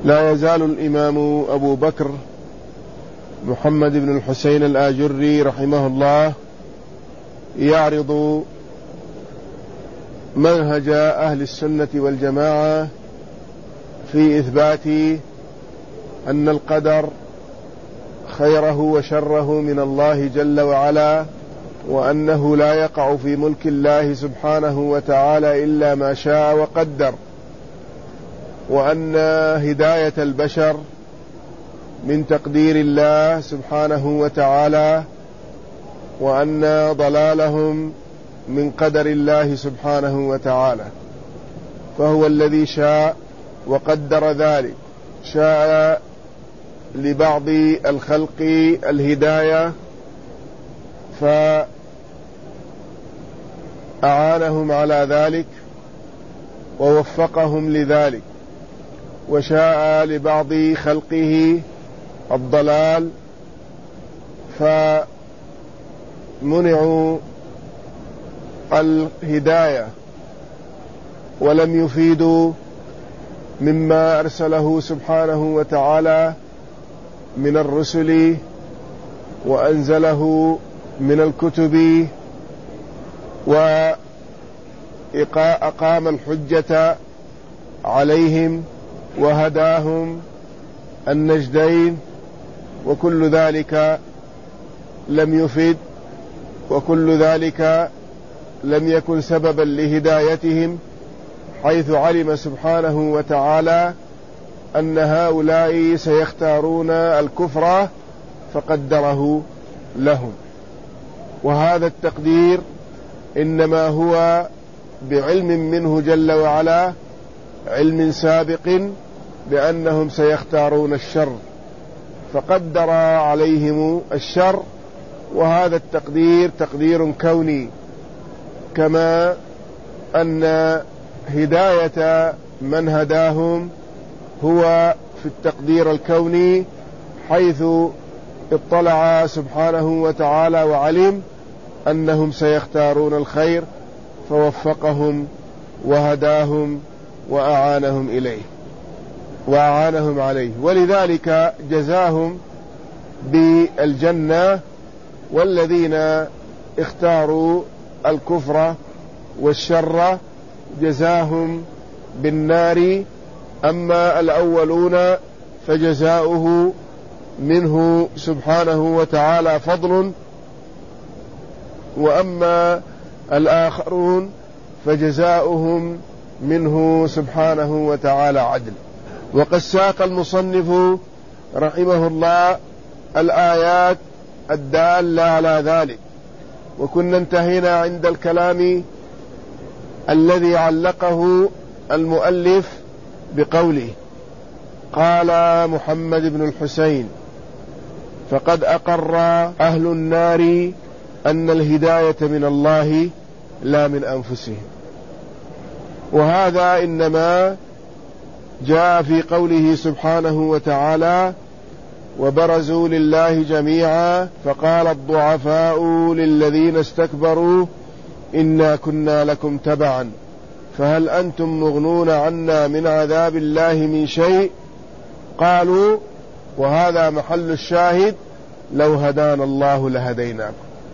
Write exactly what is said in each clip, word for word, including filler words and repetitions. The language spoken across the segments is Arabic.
لا يزال الإمام أبو بكر محمد بن الحسين الآجري رحمه الله يعرض منهج أهل السنة والجماعة في إثبات أن القدر خيره وشره من الله جل وعلا، وأنه لا يقع في ملك الله سبحانه وتعالى إلا ما شاء وقدر، وأن هداية البشر من تقدير الله سبحانه وتعالى، وأن ضلالهم من قدر الله سبحانه وتعالى. فهو الذي شاء وقدر ذلك، شاء لبعض الخلق الهداية فأعانهم على ذلك ووفقهم لذلك، وشاء لبعض خلقه الضلال فمنعوا الهداية ولم يفيدوا مما أرسله سبحانه وتعالى من الرسل وأنزله من الكتب، وأقام الحجة عليهم وهداهم النجدين، وكل ذلك لم يفيد، وكل ذلك لم يكن سببا لهدايتهم، حيث علم سبحانه وتعالى أن هؤلاء سيختارون الكفر فقدره لهم. وهذا التقدير إنما هو بعلم منه جل وعلا، علم سابق بأنهم سيختارون الشر فقدر عليهم الشر، وهذا التقدير تقدير كوني، كما أن هداية من هداهم هو في التقدير الكوني، حيث اطلع سبحانه وتعالى وعلم أنهم سيختارون الخير فوفقهم وهداهم وأعانهم إليه وأعانهم عليه، ولذلك جزاهم بالجنة. والذين اختاروا الكفر والشر جزاهم بالنار. أما الأولون فجزاؤه منه سبحانه وتعالى فضل، وأما الآخرون فجزاؤهم منه سبحانه وتعالى عدل. وقد ساق المصنف رحمه الله الآيات الدالة على ذلك، وكنا انتهينا عند الكلام الذي علقه المؤلف بقوله: قال محمد بن الحسين: فقد أقر أهل النار أن الهداية من الله لا من أنفسهم. وهذا إنما جاء في قوله سبحانه وتعالى: وبرزوا لله جميعا فقال الضعفاء للذين استكبروا إنا كنا لكم تبعا فهل أنتم مغنون عنا من عذاب الله من شيء؟ قالوا، وهذا محل الشاهد: لو هدانا الله لهديناكم.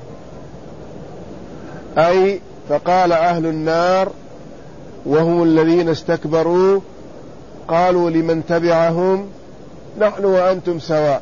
أي فقال أهل النار وهم الذين استكبروا، قالوا لمن تبعهم: نحن وأنتم سواء،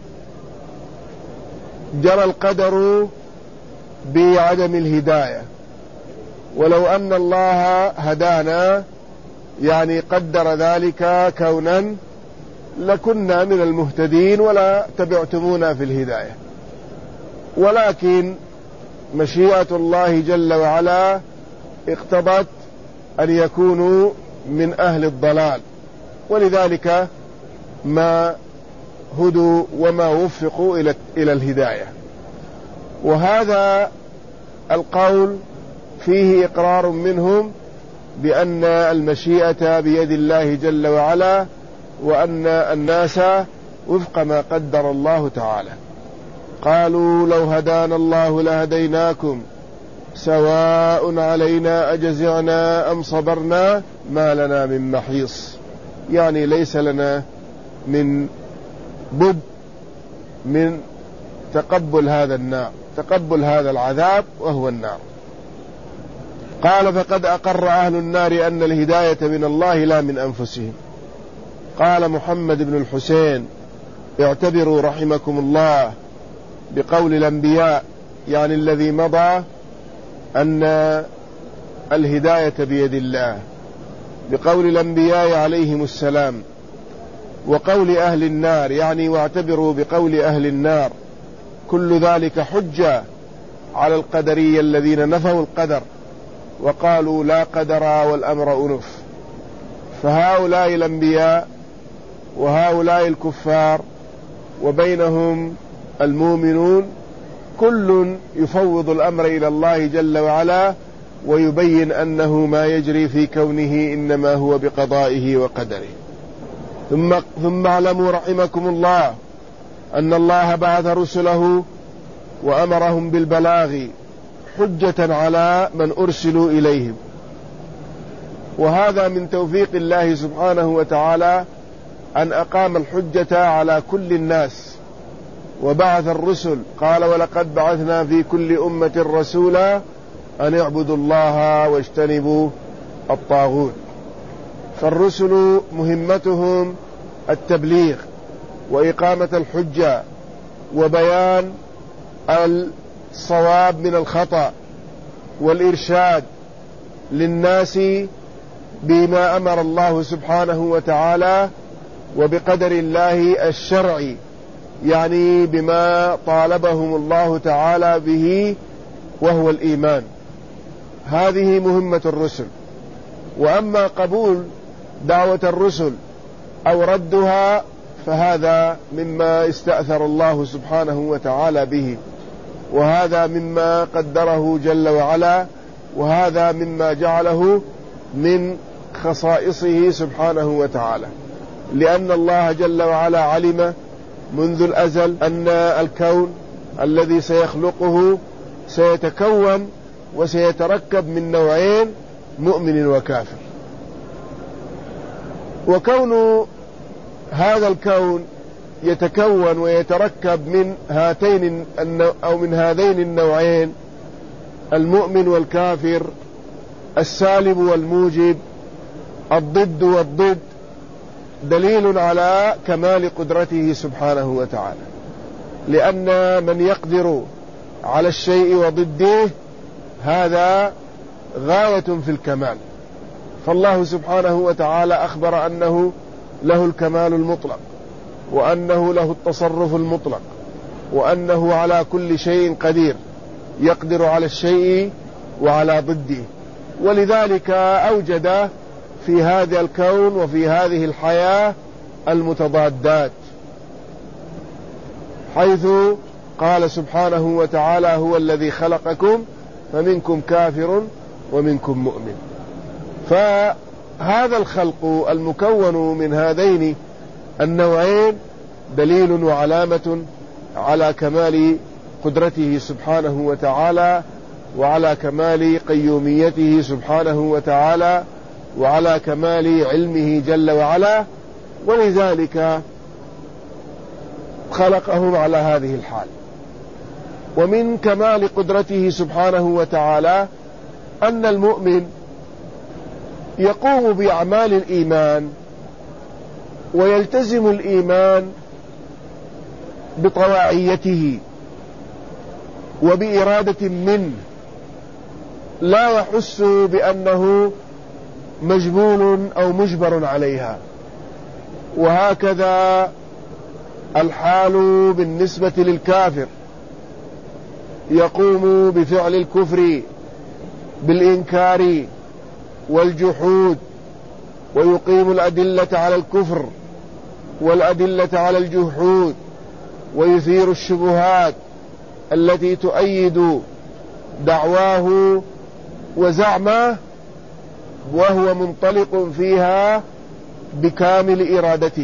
جرى القدر بعدم الهداية، ولو أن الله هدانا يعني قدر ذلك كونا لكنا من المهتدين ولا تبعتمونا في الهداية، ولكن مشيئة الله جل وعلا اقتضت أن يكونوا من أهل الضلال، ولذلك ما هدوا وما وفقوا إلى إلى الهداية. وهذا القول فيه إقرار منهم بأن المشيئة بيد الله جل وعلا، وأن الناس وفق ما قدر الله تعالى. قالوا: لو هدانا الله لهديناكم سواء علينا أجزعنا أم صبرنا ما لنا من محيص، يعني ليس لنا من بد من تقبل هذا النار، تقبل هذا العذاب وهو النار. قال: فقد أقر أهل النار أن الهداية من الله لا من أنفسهم. قال محمد بن الحسين: اعتبروا رحمكم الله بقول الأنبياء، يعني الذي مضى، أن الهداية بيد الله، بقول الأنبياء عليهم السلام، وقول أهل النار، يعني واعتبروا بقول أهل النار. كل ذلك حجة على القدرية الذين نفوا القدر وقالوا لا قدر والأمر أنف. فهؤلاء الأنبياء وهؤلاء الكفار وبينهم المؤمنون كل يفوض الأمر إلى الله جل وعلا، ويبين أنه ما يجري في كونه إنما هو بقضائه وقدره. ثم ثم اعلموا رحمكم الله أن الله بعث رسله وأمرهم بالبلاغ حجة على من أرسلوا إليهم، وهذا من توفيق الله سبحانه وتعالى أن أقام الحجة على كل الناس وبعث الرسل. قال: ولقد بعثنا في كل أمة رسولا أن اعبدوا الله واجتنبوا الطاغوت. فالرسل مهمتهم التبليغ وإقامة الحجة وبيان الصواب من الخطأ والإرشاد للناس بما أمر الله سبحانه وتعالى وبقدر الله الشرعي، يعني بما طالبهم الله تعالى به وهو الإيمان. هذه مهمة الرسل. وأما قبول دعوة الرسل أو ردها فهذا مما استأثر الله سبحانه وتعالى به، وهذا مما قدره جل وعلا، وهذا مما جعله من خصائصه سبحانه وتعالى، لأن الله جل وعلا علم منذ الأزل أن الكون الذي سيخلقه سيتكون وسيتركب من نوعين: مؤمن وكافر. وكون هذا الكون يتكون ويتركب من هاتين أو من هذين النوعين، المؤمن والكافر، السالب والموجب، الضد والضد، دليل على كمال قدرته سبحانه وتعالى، لأن من يقدر على الشيء وضده هذا غاية في الكمال. فالله سبحانه وتعالى أخبر أنه له الكمال المطلق، وأنه له التصرف المطلق، وأنه على كل شيء قدير، يقدر على الشيء وعلى ضده. ولذلك أوجد في هذا الكون وفي هذه الحياة المتضادات، حيث قال سبحانه وتعالى: هو الذي خلقكم فمنكم كافر ومنكم مؤمن. فهذا الخلق المكون من هذين النوعين دليل وعلامة على كمال قدرته سبحانه وتعالى، وعلى كمال قيوميته سبحانه وتعالى، وعلى كمال علمه جل وعلا. ولذلك خلقهم على هذه الحال. ومن كمال قدرته سبحانه وتعالى أن المؤمن يقوم بأعمال الإيمان ويلتزم الإيمان بطواعيته وبإرادة منه، لا يحس بأنه مجبول أو مجبر عليها. وهكذا الحال بالنسبة للكافر، يقوم بفعل الكفر بالإنكار والجحود، ويقيم الأدلة على الكفر والأدلة على الجحود، ويثير الشبهات التي تؤيد دعواه وزعمه، وهو منطلق فيها بكامل إرادته.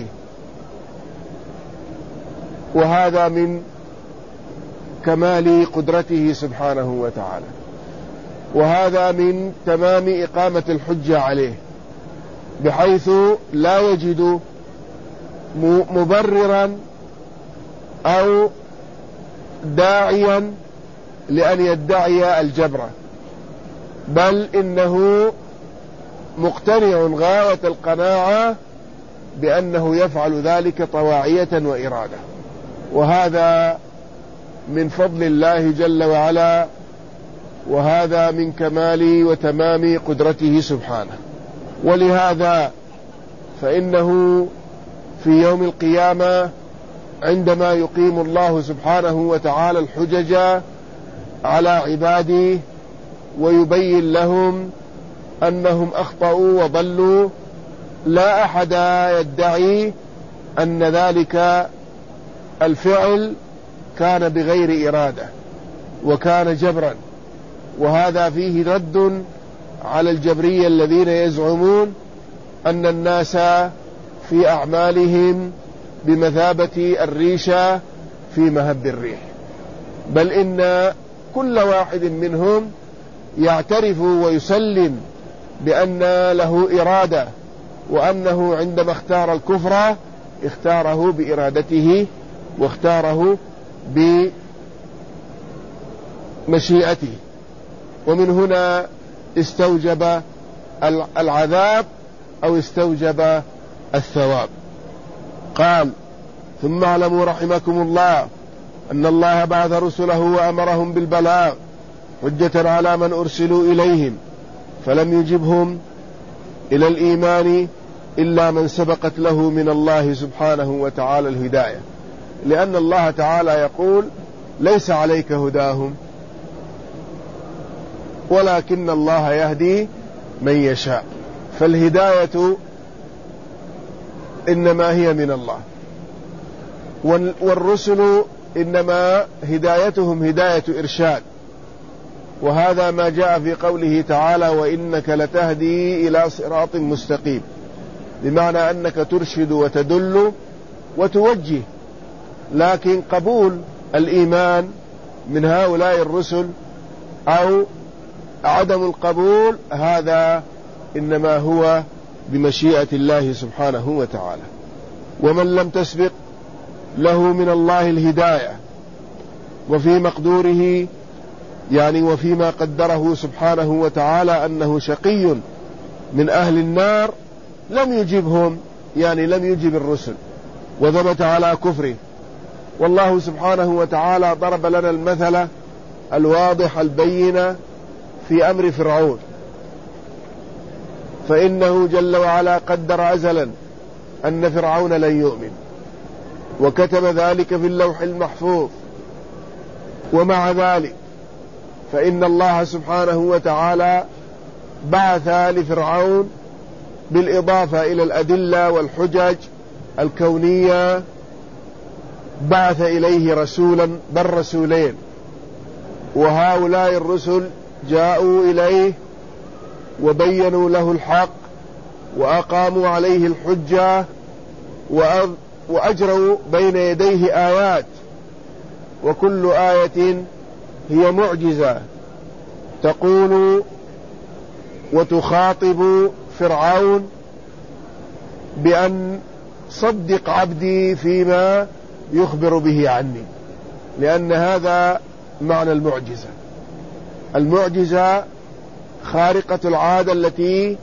وهذا من كمال قدرته سبحانه وتعالى، وهذا من تمام إقامة الحجة عليه، بحيث لا يجد مبررا أو داعيا لأن يدعي الجبر، بل إنه مقتنع غاية القناعة بأنه يفعل ذلك طواعية وإرادة، وهذا من فضل الله جل وعلا، وهذا من كمال وتمام قدرته سبحانه. ولهذا فإنه في يوم القيامة عندما يقيم الله سبحانه وتعالى الحجج على عباده ويبين لهم أنهم أخطأوا وضلوا، لا أحد يدعي أن ذلك الفعل كان بغير إرادة وكان جبرا، وهذا فيه رد على الجبرية الذين يزعمون أن الناس في أعمالهم بمثابة الريشة في مهب الريح، بل إن كل واحد منهم يعترف ويسلم بأن له إرادة، وأنه عندما اختار الكفر اختاره بإرادته واختاره بمشيئته، ومن هنا استوجب العذاب أو استوجب الثواب. قال: ثم اعلموا رحمكم الله أن الله بعث رسله وأمرهم بالبلاغ حجة على من أرسلوا إليهم، فلم يجبهم إلى الإيمان إلا من سبقت له من الله سبحانه وتعالى الهداية، لأن الله تعالى يقول: ليس عليك هداهم ولكن الله يهدي من يشاء، فالهداية إنما هي من الله، والرسل إنما هدايتهم هداية إرشاد، وهذا ما جاء في قوله تعالى: وإنك لتهدي إلى صراط مستقيم، بمعنى أنك ترشد وتدل وتوجه. لكن قبول الإيمان من هؤلاء الرسل أو عدم القبول هذا إنما هو بمشيئة الله سبحانه وتعالى. ومن لم تسبق له من الله الهداية وفي مقدوره، يعني وفيما قدره سبحانه وتعالى أنه شقي من أهل النار، لم يجبهم، يعني لم يجب الرسل وثبت على كفره. والله سبحانه وتعالى ضرب لنا المثل الواضح البين في أمر فرعون، فإنه جل وعلا قدر أزلا أن فرعون لن يؤمن، وكتب ذلك في اللوح المحفوظ، ومع ذلك فإن الله سبحانه وتعالى بعث لفرعون بالإضافة إلى الأدلة والحجج الكونية، بعث إليه رسولا بل رسولين، وهؤلاء الرسل جاءوا إليه وبينوا له الحق وأقاموا عليه الحجة وأجروا بين يديه آيات، وكل آية هي معجزة تقول وتخاطب فرعون بأن صدق عبدي فيما يخبر به عني، لأن هذا معنى المعجزة. المعجزة خارقة العادة التي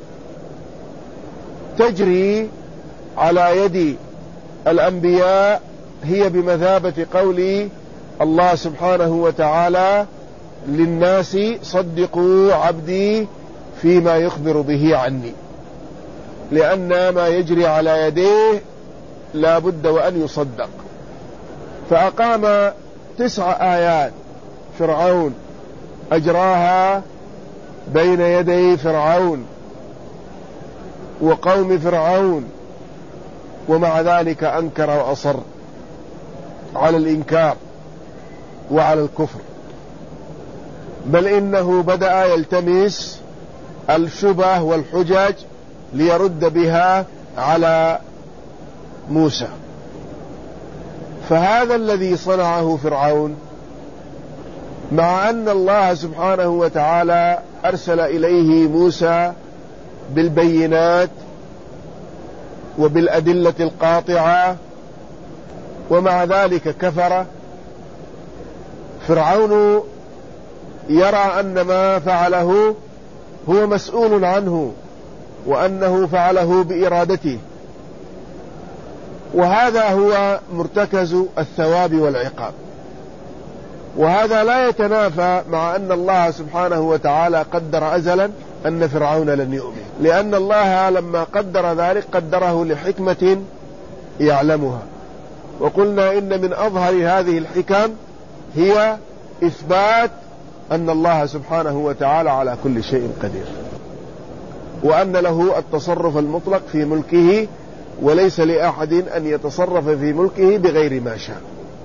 تجري على يد الأنبياء هي بمثابة قول الله سبحانه وتعالى للناس: صدقوا عبدي فيما يخبر به عني، لأن ما يجري على يديه لا بد وأن يصدق. فأقام تسع آيات فرعون أجراها بين يدي فرعون وقوم فرعون، ومع ذلك أنكر وأصر على الإنكار وعلى الكفر، بل إنه بدأ يلتمس الشبه والحجج ليرد بها على موسى. فهذا الذي صنعه فرعون، مع أن الله سبحانه وتعالى أرسل إليه موسى بالبينات وبالأدلة القاطعة، ومع ذلك كفر. فرعون يرى أن ما فعله هو مسؤول عنه، وأنه فعله بإرادته، وهذا هو مرتكز الثواب والعقاب. وهذا لا يتنافى مع أن الله سبحانه وتعالى قدر أزلا أن فرعون لن يؤمن، لأن الله لما قدر ذلك قدره لحكمة يعلمها. وقلنا إن من أظهر هذه الحكم هي إثبات أن الله سبحانه وتعالى على كل شيء قدير، وأن له التصرف المطلق في ملكه، وليس لأحد أن يتصرف في ملكه بغير ما شاء.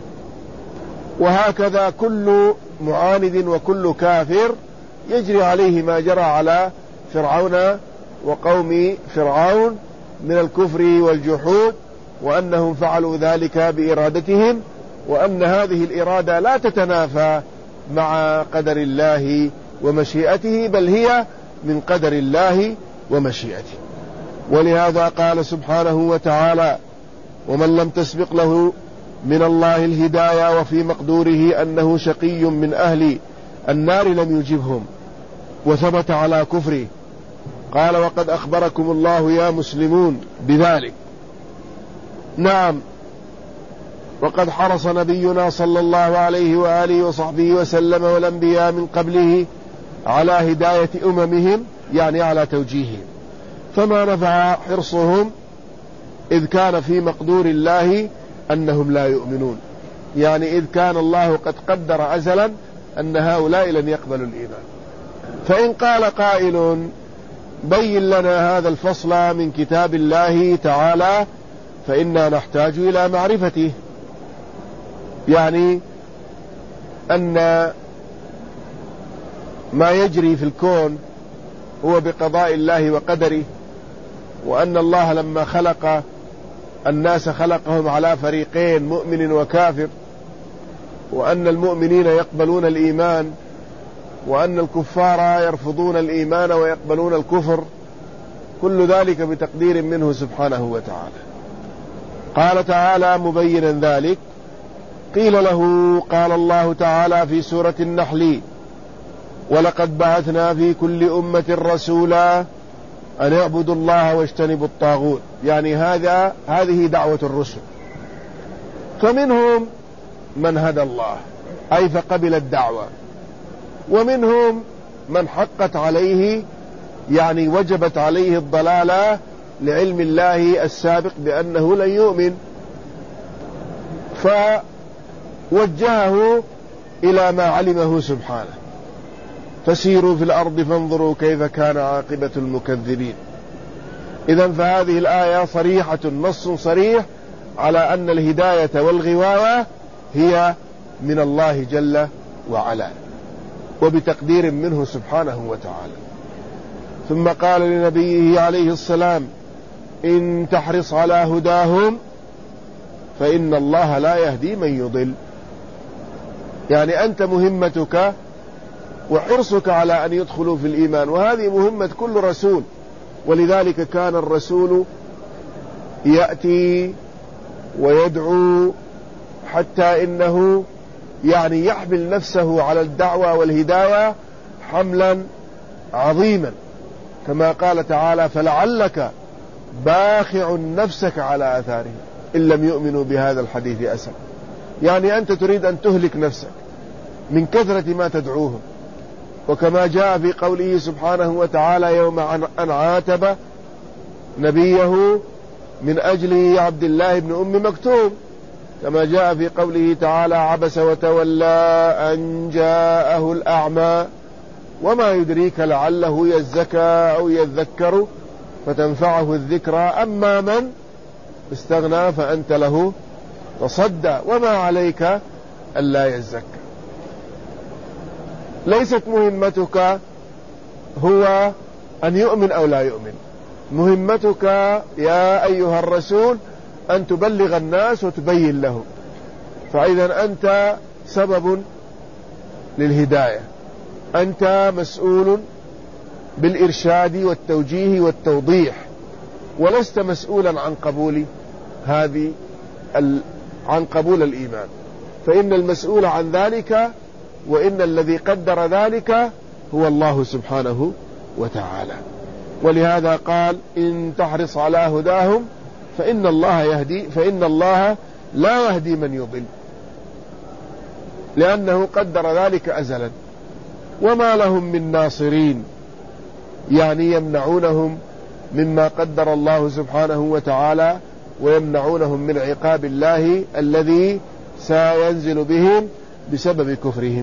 وهكذا كل معاند وكل كافر يجري عليه ما جرى على فرعون وقوم فرعون من الكفر والجحود، وأنهم فعلوا ذلك بإرادتهم، وأن هذه الإرادة لا تتنافى مع قدر الله ومشيئته، بل هي من قدر الله ومشيئته. ولهذا قال سبحانه وتعالى: ومن لم تسبق له من الله الهداية وفي مقدوره أنه شقي من أهل النار لم يجبهم، وثبت على كفره. قال: وقد أخبركم الله يا مسلمون بذلك. نعم، وقد حرص نبينا صلى الله عليه وآله وصحبه وسلم والأنبياء من قبله على هداية أممهم، يعني على توجيههم، فما نفع حرصهم إذ كان في مقدور الله أنهم لا يؤمنون، يعني إذ كان الله قد قدر أزلا أن هؤلاء لن يقبلوا الإيمان. فإن قال قائل: بين لنا هذا الفصل من كتاب الله تعالى، فإنا نحتاج إلى معرفته، يعني أن ما يجري في الكون هو بقضاء الله وقدره، وأن الله لما خلق الناس خلقهم على فريقين، مؤمن وكافر، وأن المؤمنين يقبلون الإيمان، وأن الكفار يرفضون الإيمان ويقبلون الكفر، كل ذلك بتقدير منه سبحانه وتعالى. قال تعالى مبينا ذلك: قيل له، قال الله تعالى في سورة النحل: ولقد بعثنا في كل أمة رسولا أن اعبدوا الله واجتنبوا الطاغوت، يعني هذا هذه دعوة الرسل. فمنهم من هدى الله أي فقبل الدعوة، ومنهم من حقت عليه، يعني وجبت عليه الضلالة لعلم الله السابق بأنه لن يؤمن، فوجهه إلى ما علمه سبحانه. فسيروا في الأرض فانظروا كيف كان عاقبة المكذبين. إذن فهذه الآية صريحة، نص صريح على أن الهداية والغواية هي من الله جل وعلا، وبتقدير منه سبحانه وتعالى. ثم قال لنبيه عليه السلام: إن تحرص على هداهم فإن الله لا يهدي من يضل، يعني أنت مهمتك وحرصك على أن يدخلوا في الإيمان، وهذه مهمة كل رسول. ولذلك كان الرسول يأتي ويدعو حتى إنه يعني يحمل نفسه على الدعوة والهداية حملا عظيما، كما قال تعالى: فلعلك باخع نفسك على آثارهم إن لم يؤمنوا بهذا الحديث أسفا، يعني أنت تريد أن تهلك نفسك من كثرة ما تدعوهم. وكما جاء في قوله سبحانه وتعالى يوم أن عاتب نبيه من أجل عبد الله بن أم مكتوم، كما جاء في قوله تعالى: عبس وتولى أن جاءه الأعمى وما يدريك لعله يزكى أو يذكر فتنفعه الذكرى أما من استغنى فأنت له تصدى وما عليك ألا يزكى. ليست مهمتك هو أن يؤمن أو لا يؤمن، مهمتك يا أيها الرسول أن تبلغ الناس وتبين لهم، فإذا أنت سبب للهداية، أنت مسؤول بالإرشاد والتوجيه والتوضيح، ولست مسؤولا عن قبول هذه عن قبول الإيمان، فإن المسؤول عن ذلك وإن الذي قدر ذلك هو الله سبحانه وتعالى. ولهذا قال إن تحرص على هداهم فإن الله يهدي فإن الله لا يهدي من يضل، لأنه قدر ذلك أزلا. وما لهم من ناصرين، يعني يمنعونهم مما قدر الله سبحانه وتعالى ويمنعونهم من عقاب الله الذي سينزل بهم بسبب كفرهم.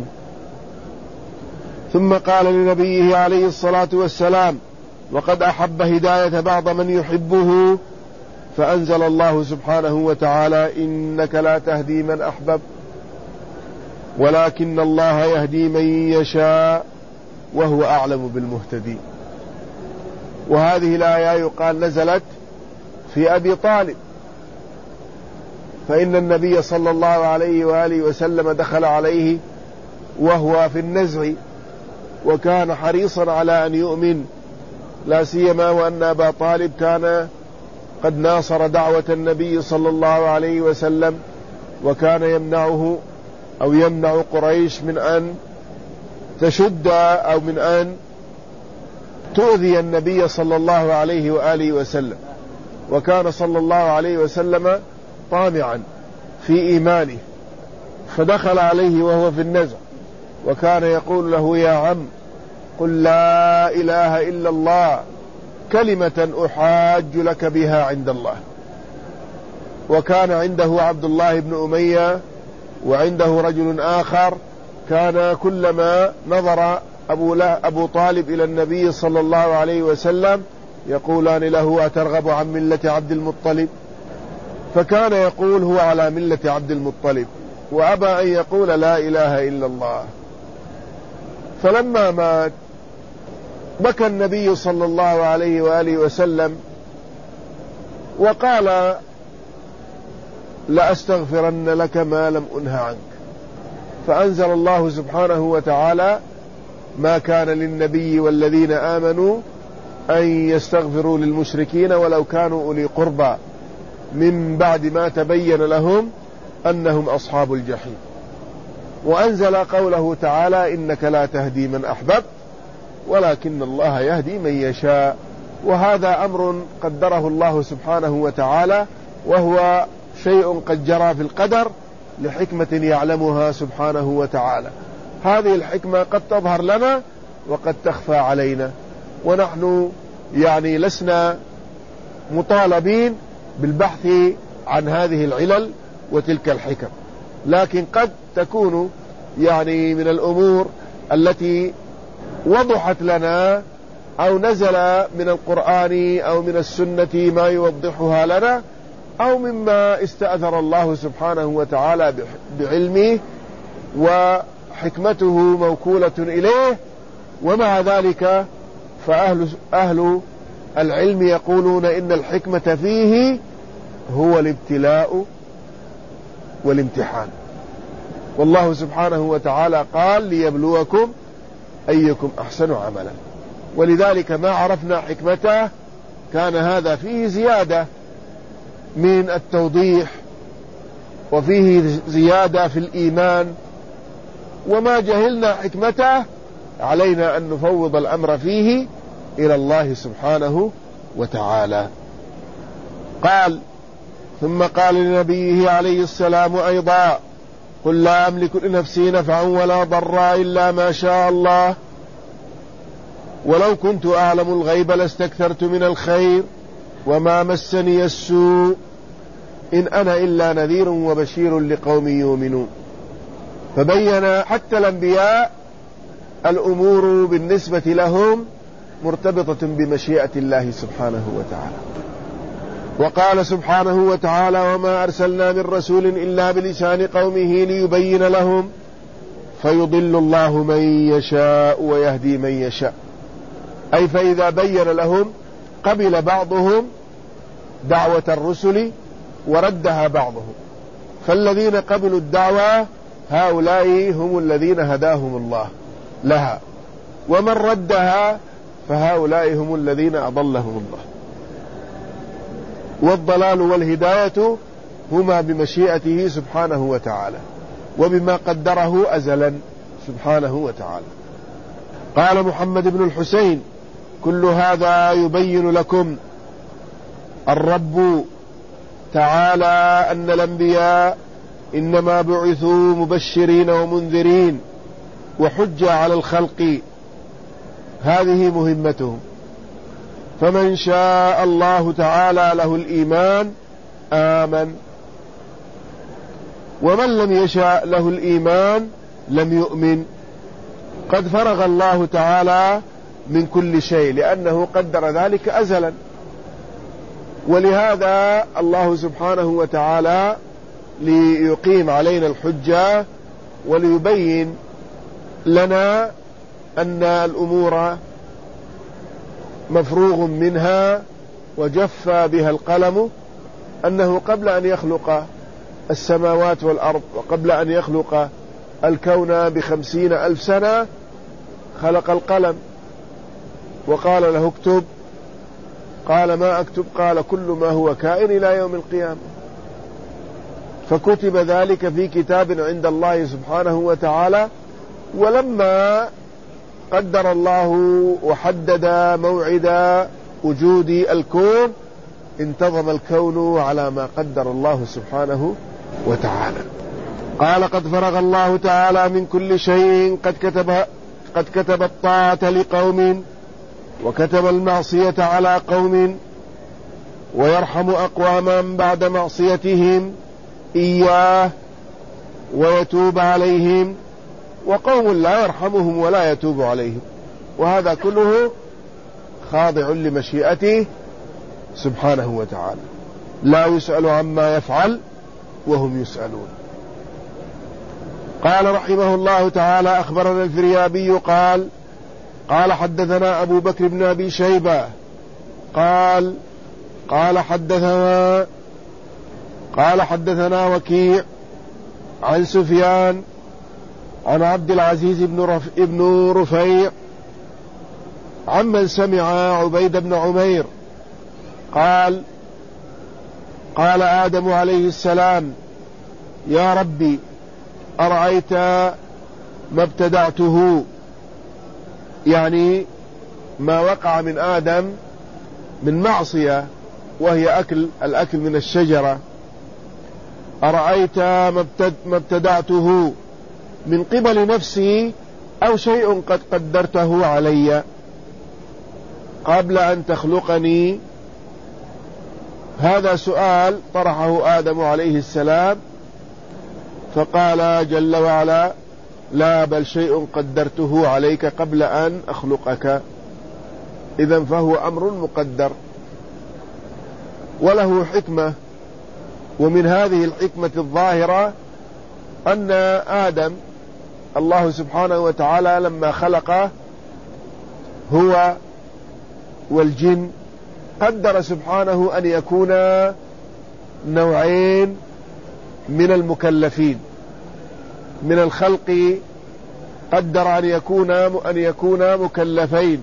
ثم قال لنبيه عليه الصلاة والسلام وقد أحب هداية بعض من يحبه، فأنزل الله سبحانه وتعالى إنك لا تهدي من أحبب ولكن الله يهدي من يشاء وهو أعلم بالمهتدين. وهذه الآية يقال نزلت في أبي طالب، فإن النبي صلى الله عليه وآله وسلم دخل عليه وهو في النزع، وكان حريصا على أن يؤمن، لا سيما وأن أبا طالب كان قد ناصر دعوة النبي صلى الله عليه وسلم، وكان يمنعه أو يمنع قريش من أن تشد أو من أن تؤذي النبي صلى الله عليه وآله وسلم. وكان صلى الله عليه وسلم طامعا في إيمانه، فدخل عليه وهو في النزع، وكان يقول له يا عم قل لا إله إلا الله كلمة أحاج لك بها عند الله. وكان عنده عبد الله بن أمية وعنده رجل آخر، كان كلما نظر أبو, أبو طالب إلى النبي صلى الله عليه وسلم يقولان له أترغب عن ملة عبد المطلب؟ فكان يقول هو على ملة عبد المطلب، وأبى أن يقول لا إله إلا الله. فلما مات بكى النبي صلى الله عليه وآله وسلم وقال لأستغفرن لك ما لم أنه عنك. فأنزل الله سبحانه وتعالى ما كان للنبي والذين آمنوا أن يستغفروا للمشركين ولو كانوا أولي قربى من بعد ما تبين لهم أنهم أصحاب الجحيم. وأنزل قوله تعالى إنك لا تهدي من أحببت ولكن الله يهدي من يشاء. وهذا أمر قدره الله سبحانه وتعالى، وهو شيء قد جرى في القدر لحكمة يعلمها سبحانه وتعالى. هذه الحكمة قد تظهر لنا وقد تخفى علينا، ونحن يعني لسنا مطالبين بالبحث عن هذه العلل وتلك الحكم، لكن قد تكون يعني من الأمور التي وضحت لنا أو نزل من القرآن أو من السنة ما يوضحها لنا، أو مما استأثر الله سبحانه وتعالى بعلمه وحكمته موكولة إليه. ومع ذلك فأهل أهل العلم يقولون إن الحكمة فيه هو الابتلاء والامتحان، والله سبحانه وتعالى قال ليبلوكم أيكم أحسن عملا. ولذلك ما عرفنا حكمته كان هذا فيه زيادة من التوضيح وفيه زيادة في الإيمان، وما جهلنا حكمته علينا أن نفوض الأمر فيه إلى الله سبحانه وتعالى. قال ثم قال لنبيه عليه السلام أيضا قل لا أملك لنفسي نفعا ولا ضرا إلا ما شاء الله ولو كنت أعلم الغيب لاستكثرت من الخير وما مسني السوء إن أنا إلا نذير وبشير لقوم يؤمنون. فبين حتى الأنبياء الأمور بالنسبة لهم مرتبطة بمشيئة الله سبحانه وتعالى. وقال سبحانه وتعالى وما أرسلنا من رسول إلا بلسان قومه ليبين لهم فيضل الله من يشاء ويهدي من يشاء، أي فإذا بين لهم قبل بعضهم دعوة الرسل وردها بعضهم، فالذين قبلوا الدعوة هؤلاء هم الذين هداهم الله لها، ومن ردها فهؤلاء هم الذين أضلهم الله. والضلال والهداية هما بمشيئته سبحانه وتعالى وبما قدره أزلا سبحانه وتعالى. قال محمد بن الحسين: كل هذا يبين لكم الرب تعالى أن الأنبياء إنما بعثوا مبشرين ومنذرين وحجة على الخلق، هذه مهمتهم، فمن شاء الله تعالى له الإيمان آمن، ومن لم يشاء له الإيمان لم يؤمن. قد فرغ الله تعالى من كل شيء لأنه قدر ذلك أزلا، ولهذا الله سبحانه وتعالى ليقيم علينا الحجة وليبين لنا أن الأمور مفروغ منها وجف بها القلم، أنه قبل أن يخلق السماوات والأرض وقبل أن يخلق الكون بخمسين ألف سنة خلق القلم وقال له اكتب، قال ما أكتب؟ قال كل ما هو كائن إلى يوم القيامة، فكتب ذلك في كتاب عند الله سبحانه وتعالى. ولما قدر الله وحدد موعد وجود الكون انتظم الكون على ما قدر الله سبحانه وتعالى. قال: قد فرغ الله تعالى من كل شيء، قد كتب قد كتب الطاعة لقوم وكتب المعصية على قوم، ويرحم أقواما بعد معصيتهم إياه ويتوب عليهم، وقوم لا يرحمهم ولا يتوب عليهم، وهذا كله خاضع لمشيئته سبحانه وتعالى، لا يسأل عما يفعل وهم يسألون. قال رحمه الله تعالى: أخبرنا الفريابي قال: قال حدثنا أبو بكر بن أبي شيبة قال قال حدثنا قال حدثنا وكيع عن سفيان عن عبد العزيز بن, رف... بن رفيع عمن سمع عبيد بن عمير قال: قال آدم عليه السلام: يا ربي أرأيت ما ابتدعته، يعني ما وقع من آدم من معصية وهي أكل الأكل من الشجرة، أرأيت ما ابتدعته من قبل نفسي أو شيء قد قدرته علي قبل أن تخلقني؟ هذا سؤال طرحه آدم عليه السلام، فقال جل وعلا: لا، بل شيء قدرته عليك قبل أن أخلقك. إذن فهو أمر مقدر وله حكمة، ومن هذه الحكمة الظاهرة أن آدم الله سبحانه وتعالى لما خلقه هو والجن قدر سبحانه أن يكون نوعين من المكلفين من الخلق، قدر أن يكون أن يكون مكلفين،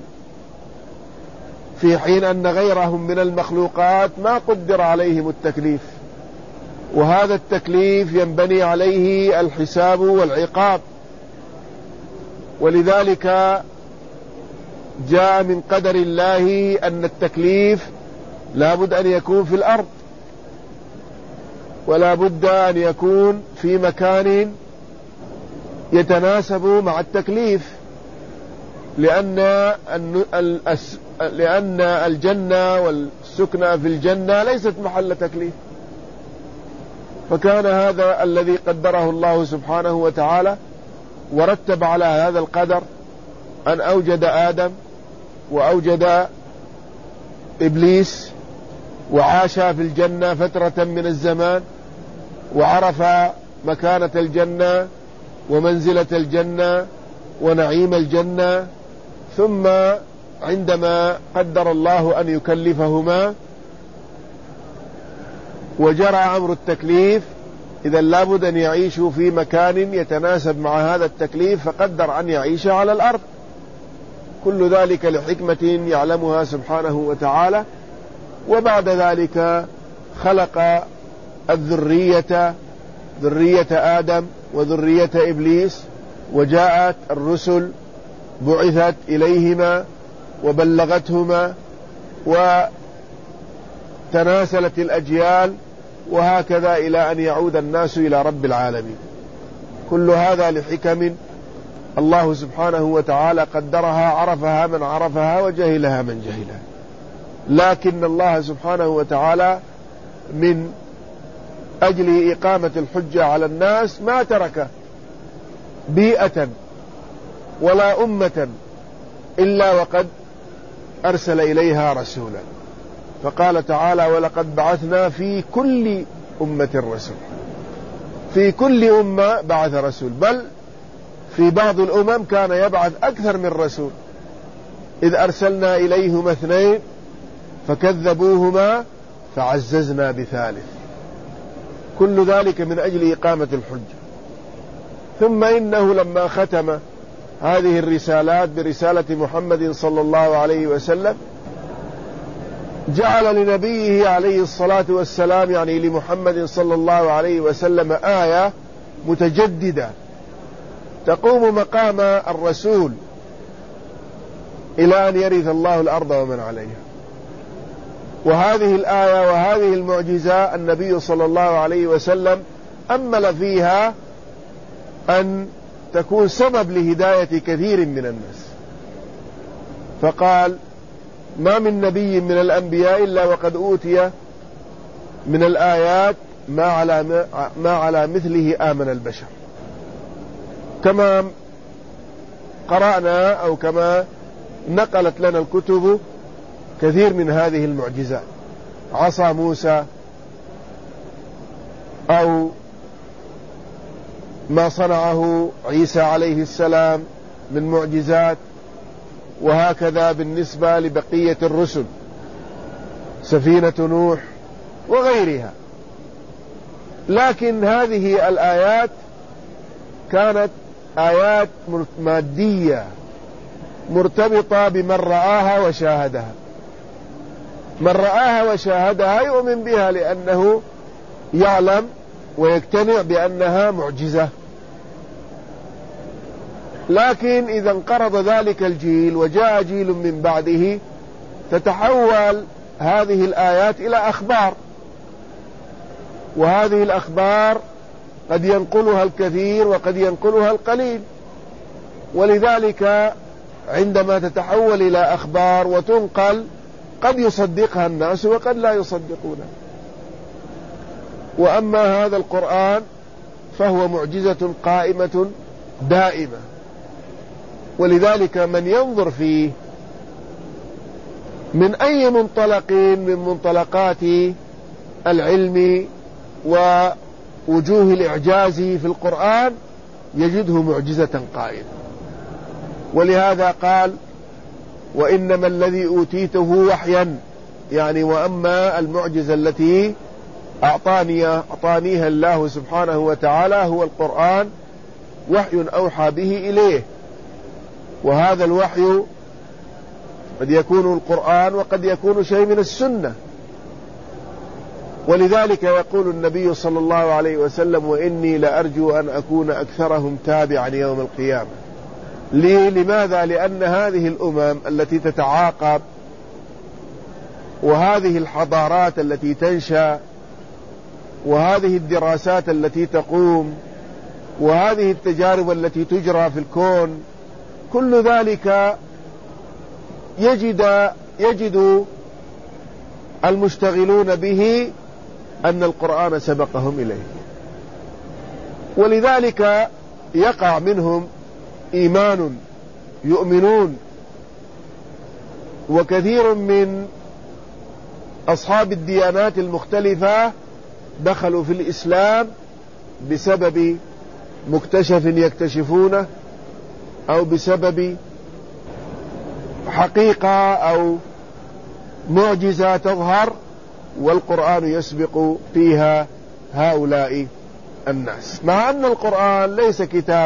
في حين أن غيرهم من المخلوقات ما قدر عليهم التكليف، وهذا التكليف ينبني عليه الحساب والعقاب، ولذلك جاء من قدر الله أن التكليف لا بد أن يكون في الأرض، ولا بد أن يكون في مكان يتناسب مع التكليف، لأن لأن الجنة والسكنى في الجنة ليست محل تكليف. فكان هذا الذي قدره الله سبحانه وتعالى، ورتب على هذا القدر أن أوجد آدم وأوجد إبليس، وعاش في الجنة فترة من الزمان، وعرف مكانة الجنة ومنزلة الجنة ونعيم الجنة، ثم عندما قدر الله أن يكلفهما وجرى أمر التكليف، إذا لابد أن يعيشوا في مكان يتناسب مع هذا التكليف، فقدر أن يعيش على الأرض. كل ذلك لحكمة يعلمها سبحانه وتعالى. وبعد ذلك خلق الذرية، ذرية آدم وذرية إبليس، وجاءت الرسل بعثت إليهما وبلغتهما وتناسلت الأجيال، وهكذا إلى أن يعود الناس إلى رب العالمين. كل هذا لحكم الله سبحانه وتعالى قدرها، عرفها من عرفها وجهلها من جهلها. لكن الله سبحانه وتعالى من أجل إقامة الحجة على الناس ما ترك بيئة ولا أمة إلا وقد أرسل إليها رسولا. فقال تعالى: ولقد بعثنا في كل أمة رسول. في كل أمة بعث رسول، بل في بعض الأمم كان يبعث أكثر من رسول، إذ أرسلنا إليهما اثنين فكذبوهما فعززنا بثالث. كل ذلك من أجل إقامة الحجة. ثم إنه لما ختم هذه الرسالات برسالة محمد صلى الله عليه وسلم جعل لنبيه عليه الصلاة والسلام، يعني لمحمد صلى الله عليه وسلم، آية متجددة تقوم مقام الرسول إلى أن يرث الله الأرض ومن عليها. وهذه الآية وهذه المعجزة النبي صلى الله عليه وسلم أمل فيها أن تكون سبب لهداية كثير من الناس، فقال: ما من نبي من الأنبياء إلا وقد أوتي من الآيات ما على, ما على مثله آمن البشر. كما قرأنا أو كما نقلت لنا الكتب كثير من هذه المعجزات، عصا موسى، أو ما صنعه عيسى عليه السلام من معجزات، وهكذا بالنسبة لبقية الرسل، سفينة نوح وغيرها. لكن هذه الآيات كانت آيات مادية مرتبطة بمن رآها وشاهدها. من رآها وشاهدها يؤمن بها لأنه يعلم ويقتنع بأنها معجزة. لكن إذا انقرض ذلك الجيل وجاء جيل من بعده تتحول هذه الآيات إلى أخبار، وهذه الأخبار قد ينقلها الكثير وقد ينقلها القليل. ولذلك عندما تتحول إلى أخبار وتنقل قد يصدقها الناس وقد لا يصدقونها. وأما هذا القرآن فهو معجزة قائمة دائمة، ولذلك من ينظر فيه من أي منطلق من منطلقات العلم ووجوه الإعجاز في القرآن يجده معجزة قائمة. ولهذا قال: وإنما الذي أوتيته وحيا، يعني وأما المعجزة التي أعطاني أعطانيها الله سبحانه وتعالى هو القرآن، وحي أوحى به إليه. وهذا الوحي قد يكون القرآن وقد يكون شيء من السنة. ولذلك يقول النبي صلى الله عليه وسلم: وإني لأرجو أن أكون أكثرهم تابعا يوم القيامة. ليه؟ لماذا؟ لأن هذه الأمم التي تتعاقب وهذه الحضارات التي تنشأ وهذه الدراسات التي تقوم وهذه التجارب التي تجرى في الكون، كل ذلك يجد, يجد المشتغلون به أن القرآن سبقهم إليه. ولذلك يقع منهم إيمان يؤمنون، وكثير من أصحاب الديانات المختلفة دخلوا في الإسلام بسبب مكتشف يكتشفونه أو بسبب حقيقة أو معجزة تظهر والقرآن يسبق فيها هؤلاء الناس. مع أن القرآن ليس كتاب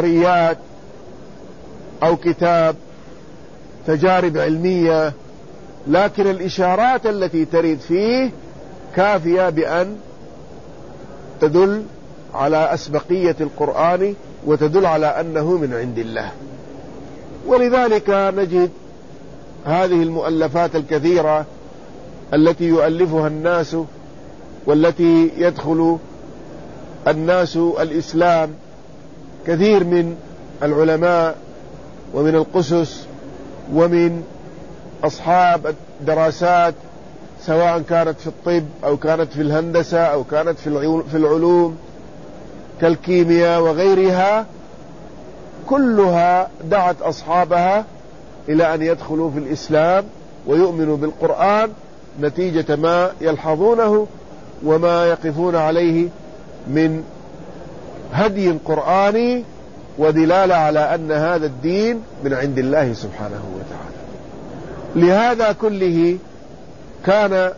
نظريات أو كتاب تجارب علمية لكن الإشارات التي ترد فيه كافية بأن تدل على أسبقية القرآن وتدل على أنه من عند الله. ولذلك نجد هذه المؤلفات الكثيرة التي يؤلفها الناس والتي يدخل الناس الإسلام، كثير من العلماء ومن القسس ومن أصحاب الدراسات، سواء كانت في الطب أو كانت في الهندسة أو كانت في العلوم كالكيمياء وغيرها، كلها دعت أصحابها إلى أن يدخلوا في الإسلام ويؤمنوا بالقرآن نتيجة ما يلحظونه وما يقفون عليه من هدي قرآني ودلالة على أن هذا الدين من عند الله سبحانه وتعالى. لهذا كله كان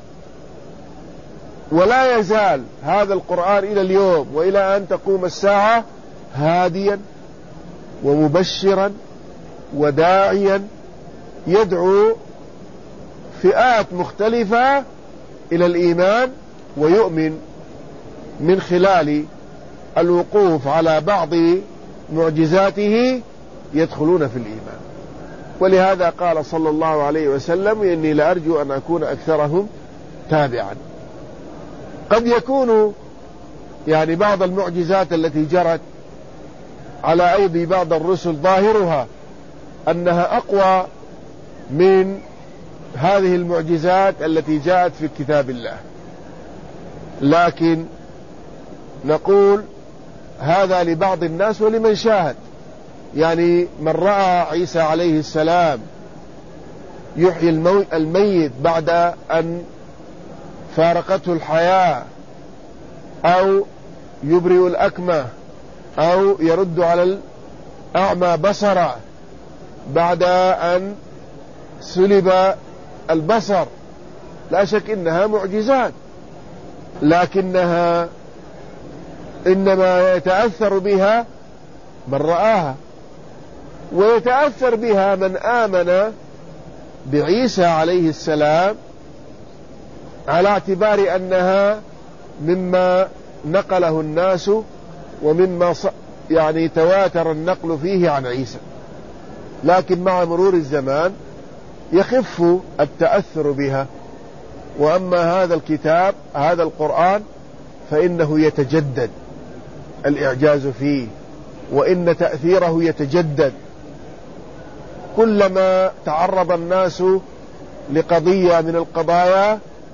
ولا يزال هذا القرآن إلى اليوم وإلى أن تقوم الساعة هاديا ومبشرا وداعيا، يدعو فئات مختلفة إلى الإيمان، ويؤمن من خلال الوقوف على بعض معجزاته يدخلون في الإيمان. ولهذا قال صلى الله عليه وسلم: إني لأرجو أن أكون أكثرهم تابعا. قد يكون يعني بعض المعجزات التي جرت على أيدي بعض الرسل ظاهرها أنها أقوى من هذه المعجزات التي جاءت في كتاب الله، لكن نقول هذا لبعض الناس ولمن شاهد. يعني من رأى عيسى عليه السلام يحيي الميت بعد أن فارقته الحياة، أو يبرئ الأكمة، أو يرد على الأعمى بصره بعد أن سلب البصر، لا شك إنها معجزات، لكنها إنما يتأثر بها من رآها، ويتأثر بها من آمن بعيسى عليه السلام على اعتبار أنها مما نقله الناس ومما يعني تواتر النقل فيه عن عيسى. لكن مع مرور الزمان يخف التأثر بها. وأما هذا الكتاب هذا القرآن فإنه يتجدد الإعجاز فيه، وإن تأثيره يتجدد كلما تعرض الناس لقضية من القضايا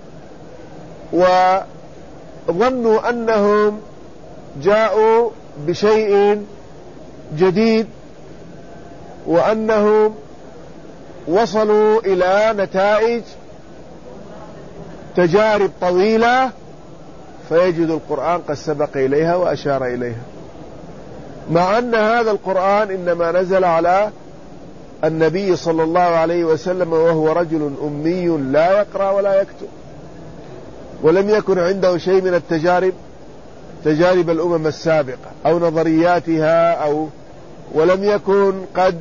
وظنوا أنهم جاءوا بشيء جديد وأنهم وصلوا إلى نتائج تجارب طويلة، فيجد القرآن قد سبق إليها وأشار إليها، مع أن هذا القرآن إنما نزل على النبي صلى الله عليه وسلم وهو رجل أمي لا يقرأ ولا يكتب، ولم يكن عنده شيء من التجارب تجارب الأمم السابقة أو نظرياتها، أو ولم يكن قد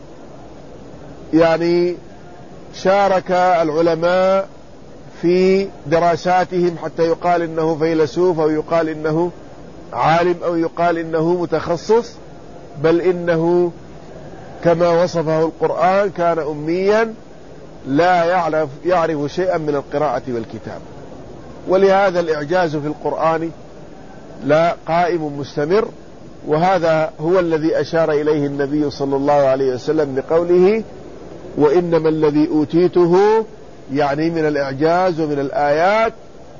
يعني شارك العلماء في دراساتهم حتى يقال إنه فيلسوف أو يقال إنه عالم أو يقال إنه متخصص، بل إنه كما وصفه القرآن كان أميا لا يعرف, يعرف شيئا من القراءة والكتاب. ولهذا الإعجاز في القرآن لا قائم مستمر، وهذا هو الذي أشار إليه النبي صلى الله عليه وسلم بقوله: وإنما الذي أوتيته، يعني من الإعجاز ومن الآيات،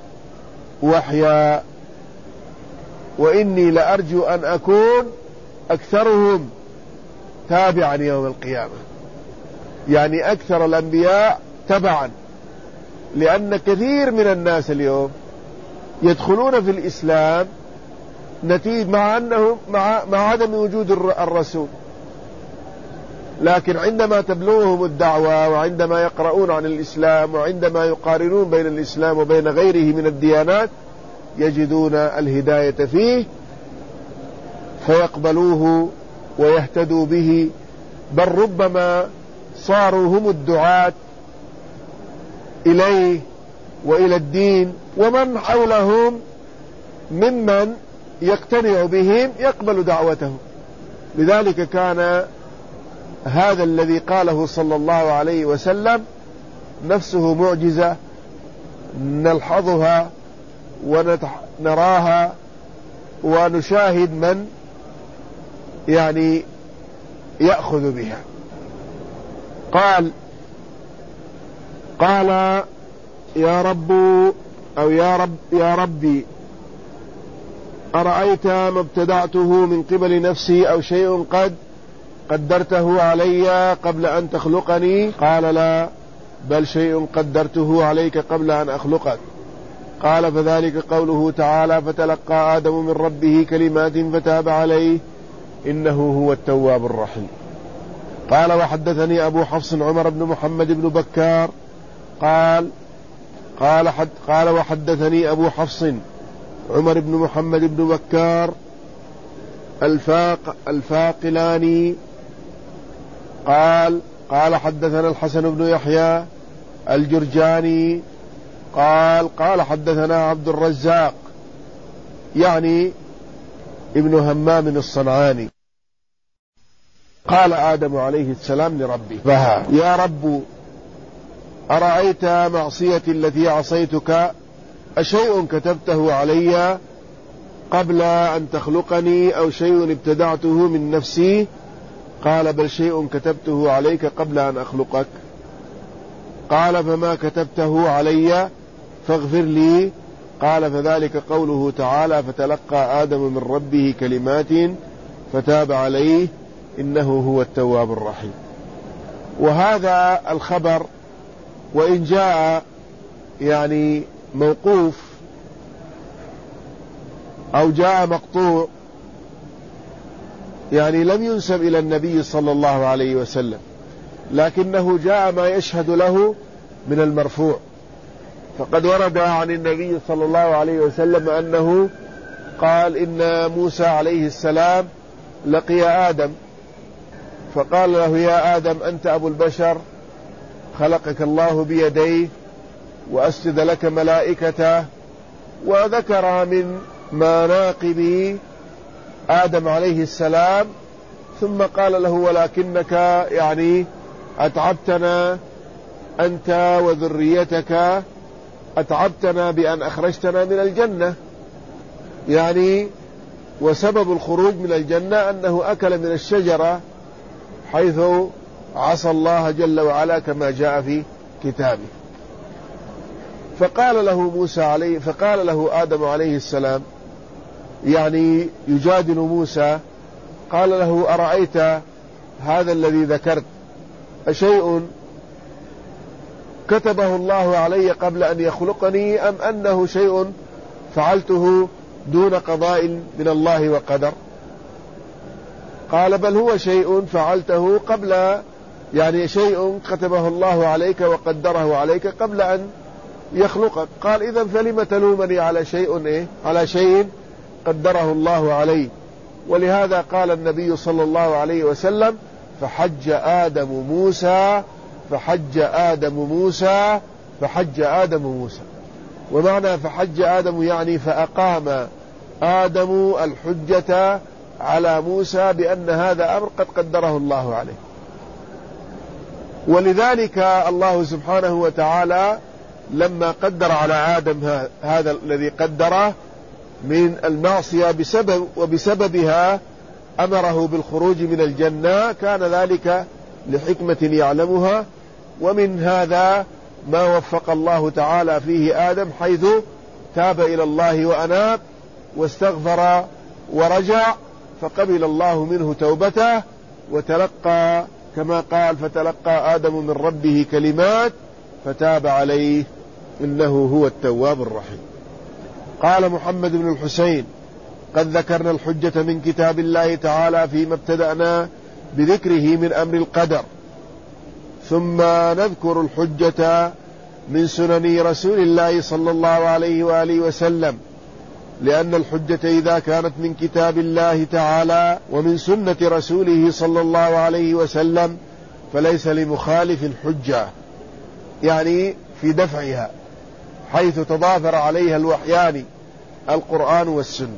وحيا، وإني لأرجو أن أكون أكثرهم تابعا يوم القيامة، يعني أكثر الأنبياء تبعا، لأن كثير من الناس اليوم يدخلون في الإسلام نتيجة مع أنهم مع, مع عدم وجود الرسول، لكن عندما تبلغهم الدعوة وعندما يقرؤون عن الإسلام وعندما يقارنون بين الإسلام وبين غيره من الديانات يجدون الهداية فيه فيقبلوه ويهتدوا به، بل ربما صاروا هم الدعاة إليه وإلى الدين، ومن حولهم ممن يقتنع بهم يقبل دعوتهم. لذلك كان هذا الذي قاله صلى الله عليه وسلم نفسه معجزة نلحظها ونراها ونشاهد من يعني يأخذ بها. قال قال يا رب أو يا رب يا ربي أرأيت ما ابتدعته من قبل نفسي أو شيء قد قدرته علي قبل أن تخلقني؟ قال لا، بل شيء قدرته عليك قبل أن أخلقك. قال فذلك قوله تعالى فتلقى آدم من ربه كلمات فتاب عليه إنه هو التواب الرحيم. قال وحدثني أبو حفص عمر بن محمد بن بكار قال قال, حد قال وحدثني أبو حفص عمر بن محمد بن بكار الفاق الفاقلاني قال قال حدثنا الحسن بن يحيى الجرجاني قال قال حدثنا عبد الرزاق يعني ابن همام الصنعاني قال آدم عليه السلام لربه فها يا رب أرأيت معصيتي التي عصيتك أشيء كتبته علي قبل أن تخلقني أو شيء ابتدعته من نفسي؟ قال بل شيء كتبته عليك قبل أن أخلقك. قال فما كتبته علي فاغفر لي؟ قال فذلك قوله تعالى فتلقى آدم من ربه كلمات فتاب عليه إنه هو التواب الرحيم. وهذا الخبر وإن جاء يعني موقوف أو جاء مقطوع يعني لم ينسب إلى النبي صلى الله عليه وسلم، لكنه جاء ما يشهد له من المرفوع. فقد ورد عن النبي صلى الله عليه وسلم أنه قال إن موسى عليه السلام لقي آدم فقال له يا آدم أنت أبو البشر خلقك الله بيديه وأسجد لك ملائكته، وذكر من مناقب آدم عليه السلام، ثم قال له ولكنك يعني أتعبتنا أنت وذريتك أتعبتنا بأن أخرجتنا من الجنة، يعني وسبب الخروج من الجنة أنه أكل من الشجرة حيث عصى الله جل وعلا كما جاء في كتابه. فقال له موسى عليه فقال له آدم عليه السلام يعني يجادل موسى، قال له أرأيت هذا الذي ذكرت أشيء كتبه الله علي قبل أن يخلقني أم أنه شيء فعلته دون قضاء من الله وقدر؟ قال بل هو شيء فعلته قبل يعني شيء كتبه الله عليك وقدره عليك قبل أن يخلقك. قال إذن فلم تلومني على شيء إيه؟ على شيء قدره الله عليه. ولهذا قال النبي صلى الله عليه وسلم فحج آدم موسى فحج آدم موسى فحج آدم موسى. ومعنى فحج آدم يعني فأقام آدم الحجة على موسى بأن هذا أمر قد قدره الله عليه. ولذلك الله سبحانه وتعالى لما قدر على آدم هذا الذي قدره من المعصية بسبب وبسببها أمره بالخروج من الجنة، كان ذلك لحكمة يعلمها. ومن هذا ما وفق الله تعالى فيه آدم حيث تاب إلى الله وأناب واستغفر ورجع، فقبل الله منه توبته وتلقى كما قال فتلقى آدم من ربه كلمات فتاب عليه إنه هو التواب الرحيم. قال محمد بن الحسين قد ذكرنا الحجة من كتاب الله تعالى فيما ابتدأنا بذكره من أمر القدر، ثم نذكر الحجة من سنن رسول الله صلى الله عليه وآله وسلم، لأن الحجة إذا كانت من كتاب الله تعالى ومن سنة رسوله صلى الله عليه وسلم فليس لمخالف حجة، يعني في دفعها، حيث تضافر عليها الوحيان القرآن والسنة،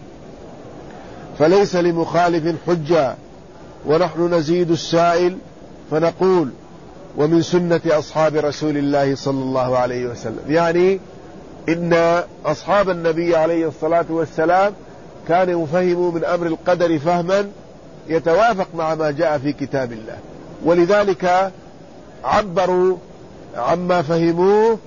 فليس لمخالف حجة. ونحن نزيد السائل فنقول: ومن سنة أصحاب رسول الله صلى الله عليه وسلم، يعني إن أصحاب النبي عليه الصلاة والسلام كانوا فهموا من أمر القدر فهما يتوافق مع ما جاء في كتاب الله، ولذلك عبروا عما فهموه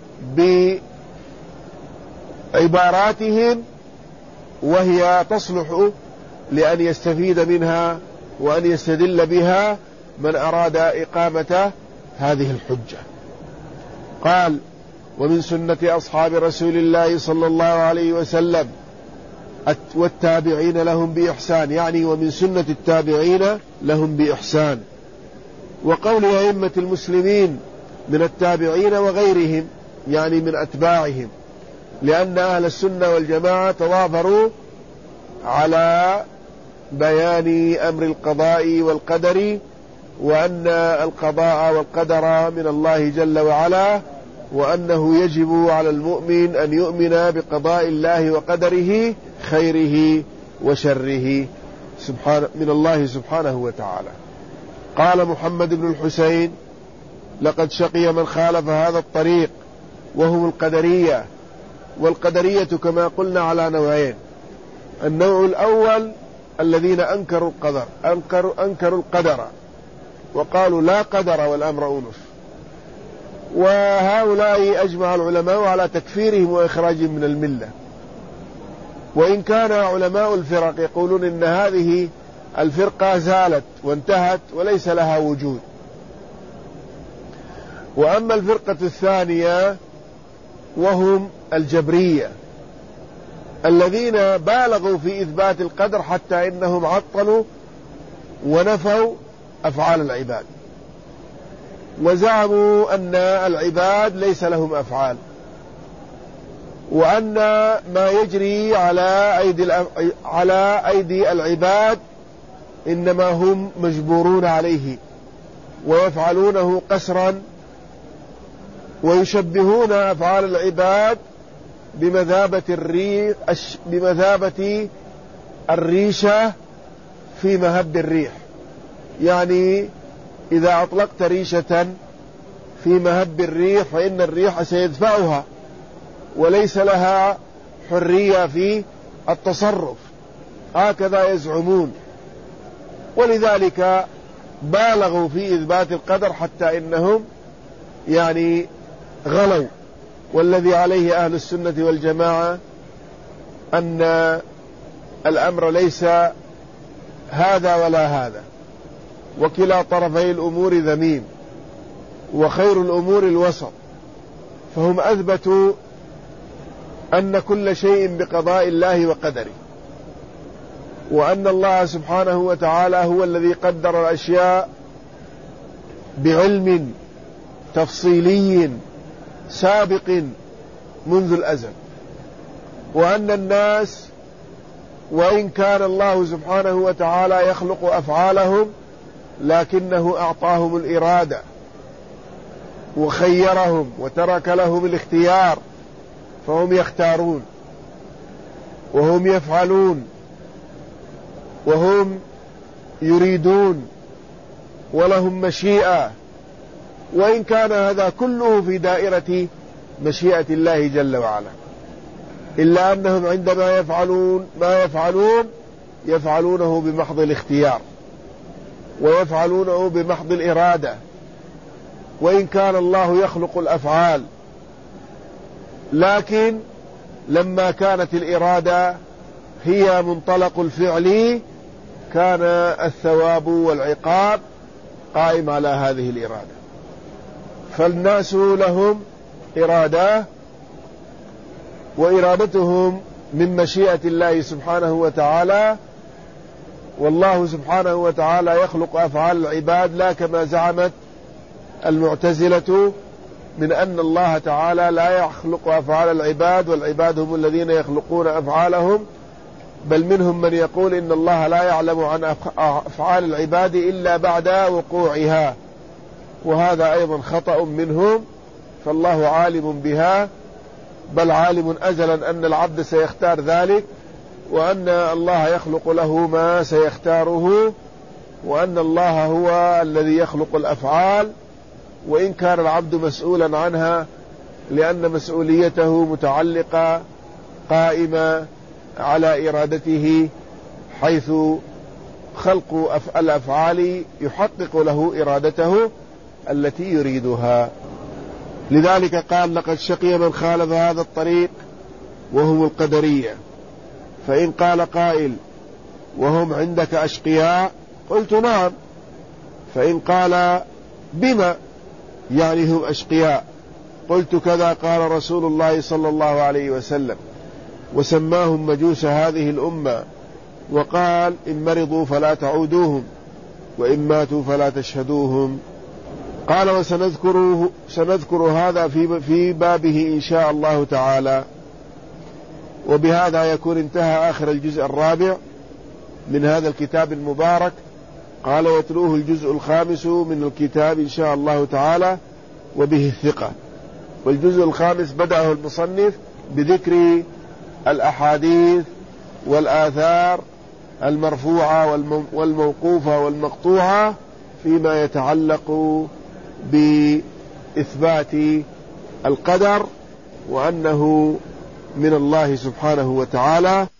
بعباراتهم، وهي تصلح لأن يستفيد منها وأن يستدل بها من أراد إقامة هذه الحجة. قال: ومن سنة أصحاب رسول الله صلى الله عليه وسلم والتابعين لهم بإحسان، يعني ومن سنة التابعين لهم بإحسان. وقول أئمة المسلمين من التابعين وغيرهم، يعني من أتباعهم، لأن أهل السنة والجماعة تضافروا على بيان أمر القضاء والقدر، وأن القضاء والقدر من الله جل وعلا، وأنه يجب على المؤمن أن يؤمن بقضاء الله وقدره خيره وشره سبحانه من الله سبحانه وتعالى. قال محمد بن الحسين: لقد شقي من خالف هذا الطريق وهم القدرية. والقدرية كما قلنا على نوعين: النوع الأول الذين أنكروا القدر أنكروا, أنكروا القدر وقالوا لا قدر والأمر أنف، وهؤلاء أجمع العلماء على تكفيرهم وإخراجهم من الملة، وإن كان علماء الفرق يقولون إن هذه الفرقة زالت وانتهت وليس لها وجود. وأما الفرقة الثانية وهم الجبرية، الذين بالغوا في إثبات القدر حتى إنهم عطلوا ونفوا أفعال العباد، وزعموا أن العباد ليس لهم أفعال، وأن ما يجري على أيدي على أيدي العباد إنما هم مجبورون عليه ويفعلونه قسرا، ويشبهون أفعال العباد بمثابة الريح بمثابة الريشة في مهب الريح، يعني إذا أطلقت ريشة في مهب الريح فإن الريح سيدفعها وليس لها حرية في التصرف، هكذا يزعمون. ولذلك بالغوا في إثبات القدر حتى إنهم يعني غلوا. والذي عليه أهل السنة والجماعة أن الأمر ليس هذا ولا هذا، وكلا طرفي الأمور ذميم، وخير الأمور الوسط. فهم أثبتوا أن كل شيء بقضاء الله وقدره، وأن الله سبحانه وتعالى هو الذي قدر الأشياء بعلم تفصيلي سابق منذ الأزل، وأن الناس وإن كان الله سبحانه وتعالى يخلق أفعالهم لكنه أعطاهم الإرادة وخيرهم وترك لهم الاختيار، فهم يختارون وهم يفعلون وهم يريدون ولهم مشيئة، وإن كان هذا كله في دائرة مشيئة الله جل وعلا، إلا أنهم عندما يفعلون ما يفعلون يفعلونه بمحض الاختيار ويفعلونه بمحض الإرادة، وإن كان الله يخلق الأفعال، لكن لما كانت الإرادة هي منطلق الفعل كان الثواب والعقاب قائم على هذه الإرادة. فالناس لهم إرادة، وإرادتهم من مشيئة الله سبحانه وتعالى، والله سبحانه وتعالى يخلق أفعال العباد لا كما زعمت المعتزلة من أن الله تعالى لا يخلق أفعال العباد والعباد هم الذين يخلقون أفعالهم، بل منهم من يقول إن الله لا يعلم عن أفعال العباد إلا بعد وقوعها، وهذا أيضا خطأ منهم. فالله عالم بها، بل عالم أزلا أن العبد سيختار ذلك، وأن الله يخلق له ما سيختاره، وأن الله هو الذي يخلق الأفعال، وإن كان العبد مسؤولا عنها، لأن مسؤوليته متعلقة قائمة على إرادته، حيث خلق الأفعال يحقق له إرادته التي يريدها. لذلك قال: لقد شقي من خالف هذا الطريق وهم القدرية. فإن قال قائل: وهم عندك أشقياء؟ قلت: نعم. فإن قال: بما يعني هم أشقياء؟ قلت: كذا قال رسول الله صلى الله عليه وسلم، وسماهم مجوس هذه الأمة، وقال: إن مرضوا فلا تعودوهم، وإن ماتوا فلا تشهدوهم. قال: وسنذكر سنذكر هذا في في بابه إن شاء الله تعالى. وبهذا يكون انتهى آخر الجزء الرابع من هذا الكتاب المبارك. قال: يتلوه الجزء الخامس من الكتاب إن شاء الله تعالى، وبه الثقة. والجزء الخامس بدأه المصنف بذكر الأحاديث والآثار المرفوعة والموقوفة والمقطوعة فيما يتعلق بإثبات القدر، وأنه من الله سبحانه وتعالى.